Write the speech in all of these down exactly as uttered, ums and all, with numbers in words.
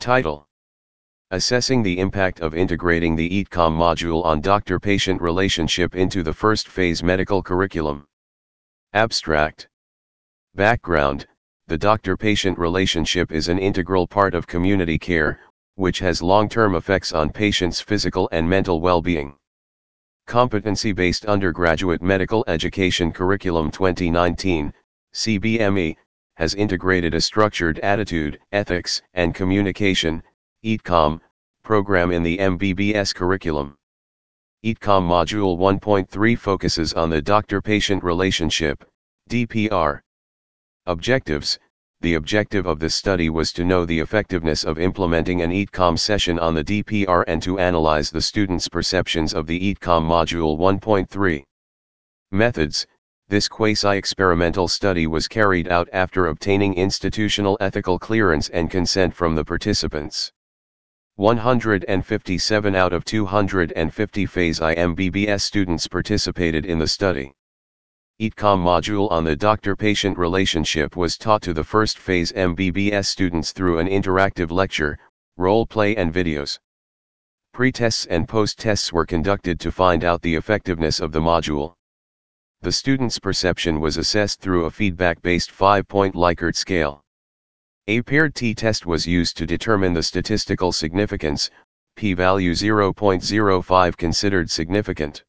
Title: Assessing the impact of integrating the E T C O M module on doctor-patient relationship into the first phase medical curriculum. Abstract. Background: the doctor-patient relationship is an integral part of community care, which has long-term effects on patients' physical and mental well-being. Competency-Based Undergraduate Medical Education Curriculum twenty nineteen, C B M E, has integrated a structured attitude, ethics, and communication, E T C O M, program in the M B B S curriculum. E T C O M Module one point three focuses on the doctor-patient relationship, D P R. Objectives: the objective of this study was to know the effectiveness of implementing an E T C O M session on the D P R and to analyze the students' perceptions of the E T C O M Module one point three. Methods: this quasi-experimental study was carried out after obtaining institutional ethical clearance and consent from the participants. one hundred fifty-seven out of two hundred fifty Phase I M B B S students participated in the study. E T C O M module on the doctor-patient relationship was taught to the first phase M B B S students through an interactive lecture, role play and videos. Pre-tests and post-tests were conducted to find out the effectiveness of the module. The students' perception was assessed through a feedback-based five-point Likert scale. A paired t-test was used to determine the statistical significance, p-value zero point zero five considered significant.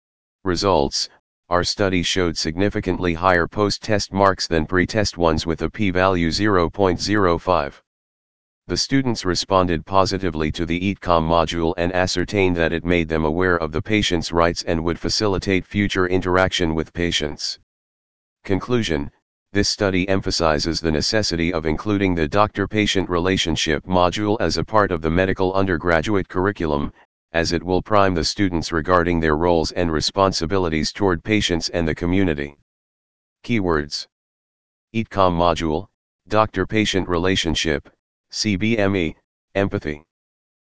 Results: our study showed significantly higher post-test marks than pre-test ones with a p-value zero point zero five. The students responded positively to the E T C O M module and ascertained that it made them aware of the patient's rights and would facilitate future interaction with patients. Conclusion: this study emphasizes the necessity of including the doctor-patient relationship module as a part of the medical undergraduate curriculum, as it will prime the students regarding their roles and responsibilities toward patients and the community. Keywords: E T C O M module, doctor-patient relationship, C B M E, empathy.